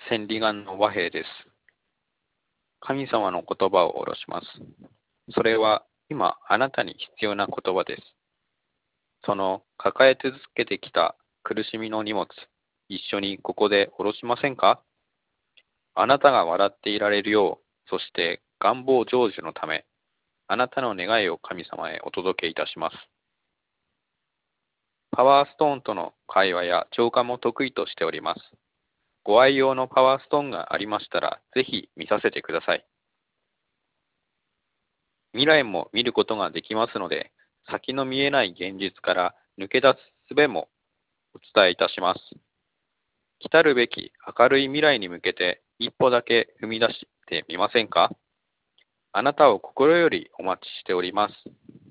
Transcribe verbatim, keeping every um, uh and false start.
千里眼の和平です。神様の言葉を下ろします。それは今あなたに必要な言葉です。その抱え続けてきた苦しみの荷物、一緒にここで下ろしませんか？あなたが笑っていられるよう、そして願望成就のため、あなたの願いを神様へお届けいたします。パワーストーンとの会話や浄化も得意としております。ご愛用のパワーストーンがありましたら、ぜひ見させてください。未来も見ることができますので、先の見えない現実から抜け出す術もお伝えいたします。来たるべき明るい未来に向けて一歩だけ踏み出してみませんか？あなたを心よりお待ちしております。